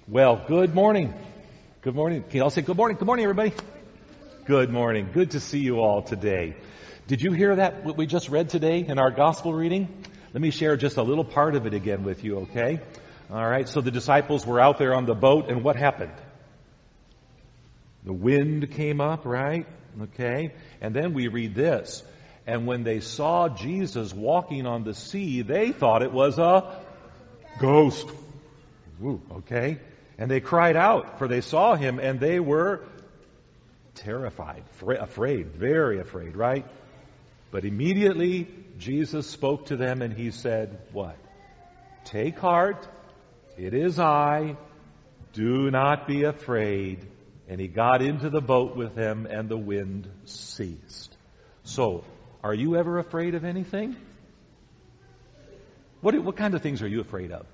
Well, good morning. Good morning. Can you all say good morning? Good morning, everybody. Good morning. Good to see you all today. Did you hear that, what we just read today in our gospel reading? Let me share just a little part of it again with you, okay? All right, so the disciples were out there on the boat, and what happened? The wind came up, right? Okay. And then we read this. And when they saw Jesus walking on the sea, they thought it was a ghost. Ooh, okay. And they cried out, for they saw him, and they were terrified, afraid, very afraid, right? But immediately Jesus spoke to them, and he said, what? Take heart, it is I, do not be afraid. And he got into the boat with them, and the wind ceased. So, are you ever afraid of anything? What kind of things are you afraid of?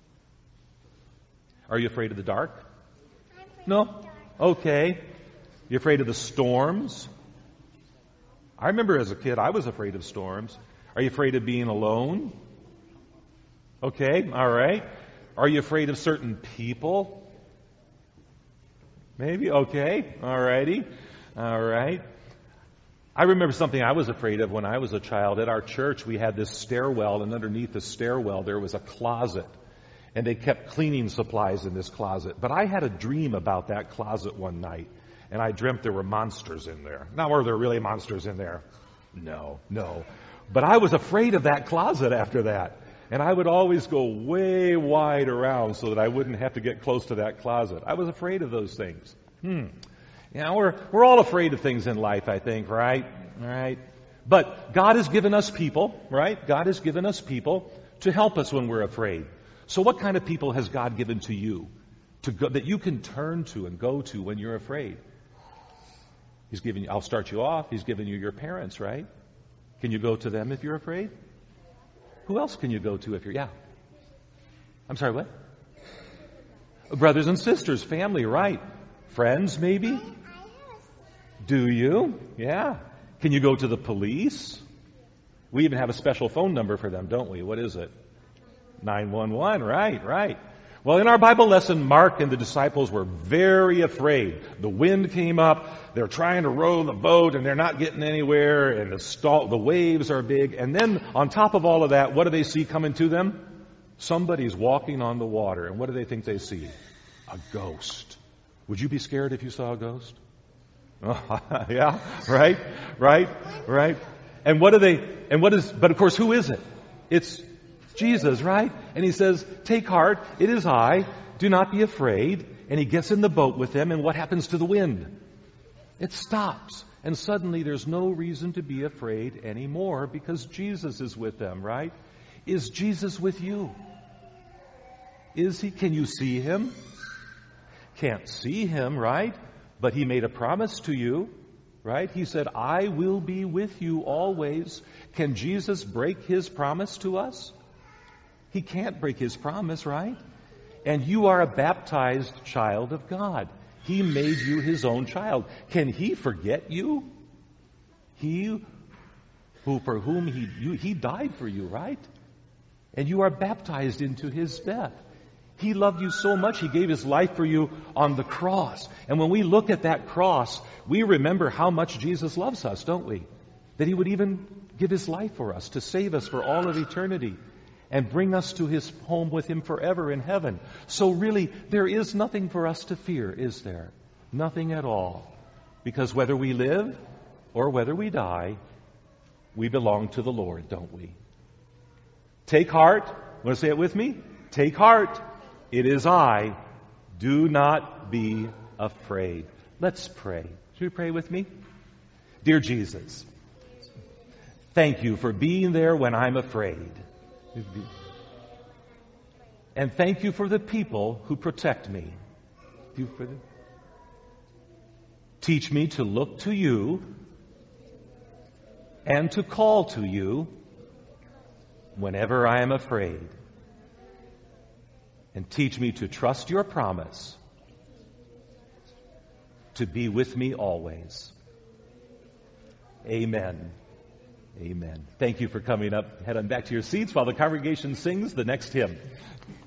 Are you afraid of the dark? No? Okay. You afraid of the storms? I remember as a kid, I was afraid of storms. Are you afraid of being alone? Okay, all right. Are you afraid of certain people? Maybe? Okay, all righty. All right. I remember something I was afraid of when I was a child. At our church, we had this stairwell, and underneath the stairwell, there was a closet. And they kept cleaning supplies in this closet. But I had a dream about that closet one night, and I dreamt there were monsters in there. Now, were there really monsters in there? No. But I was afraid of that closet after that. And I would always go way wide around so that I wouldn't have to get close to that closet. I was afraid of those things. We're all afraid of things in life, I think, right? All right. But God has given us people, right? God has given us people to help us when we're afraid. So what kind of people has God given to you that you can turn to and go to when you're afraid? He's given you, I'll start you off, He's given you your parents, right? Can you go to them if you're afraid? Who else can you go to if you're, I'm sorry, what? Brothers and sisters, family, right? Friends, maybe? Do you? Yeah. Can you go to the police? We even have a special phone number for them, don't we? What is it? 911, right. Well, in our Bible lesson, Mark and the disciples were very afraid. The wind came up, they're trying to row the boat, and they're not getting anywhere, and the waves are big. And then, on top of all of that, what do they see coming to them? Somebody's walking on the water, and what do they think they see? A ghost. Would you be scared if you saw a ghost? Yeah, right. But of course, who is it? It's Jesus, right? And he says, take heart, it is I, do not be afraid. And he gets in the boat with them, and what happens to the wind? It stops. And suddenly there's no reason to be afraid anymore because Jesus is with them, right? Is Jesus with you? Is he? Can you see him? Can't see him, right? But he made a promise to you, right? He said, I will be with you always. Can Jesus break his promise to us? He can't break his promise, right? And you are a baptized child of God. He made you his own child. Can he forget you? He for whom he died for you, right? And you are baptized into his death. He loved you so much, he gave his life for you on the cross. And when we look at that cross, we remember how much Jesus loves us, don't we? That he would even give his life for us to save us for all of eternity and bring us to his home with him forever in heaven. So really, there is nothing for us to fear, is there? Nothing at all. Because whether we live or whether we die, we belong to the Lord, don't we? Take heart. Want to say it with me? Take heart. It is I. Do not be afraid. Let's pray. Should you pray with me? Dear Jesus, thank you for being there when I'm afraid. And thank you for the people who protect me. Teach me to look to you and to call to you whenever I am afraid. And teach me to trust your promise to be with me always. Amen. Amen. Thank you for coming up. Head on back to your seats while the congregation sings the next hymn.